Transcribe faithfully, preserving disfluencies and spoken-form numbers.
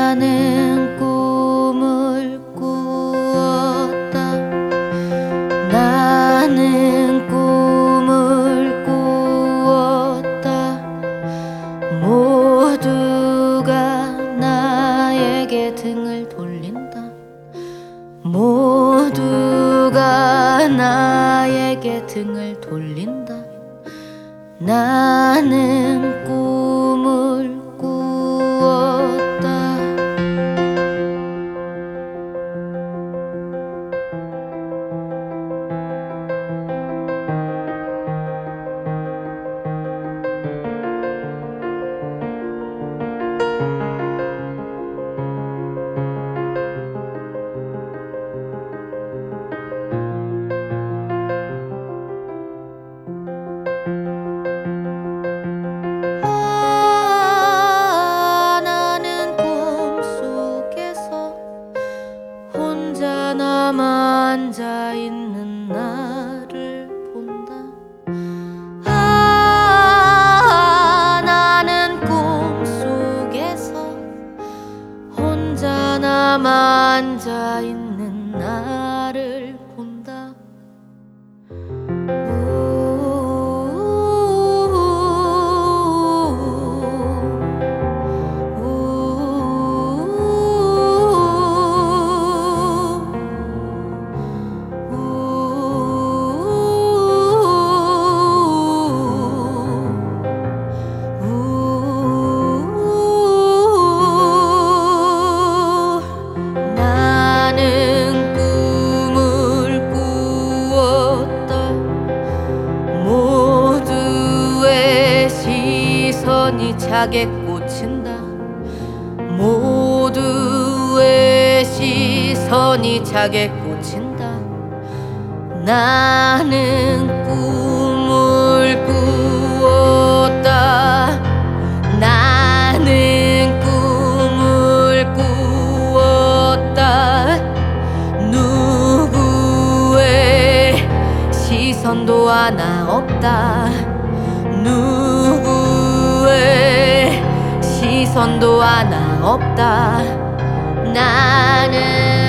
나는 꿈을 꾸었다. 나는 꿈을 꾸었다. 모두가 나에게 등을 돌린다. 모두가 나에게 등을 돌린다. 나는 꿈을 꾸었다. 앉아있는 나를 본다. 아, 나는 꿈속에서 혼자 남아 앉아있는 나를 본다. 시선이 차게 꽂힌다. 모두의 시선이 차게 꽂힌다. 나는 꿈을 꾸었다. 나는 꿈을 꾸었다. 누구의 시선도 하나 없다. 누구의 시선도 하나 없다. 나는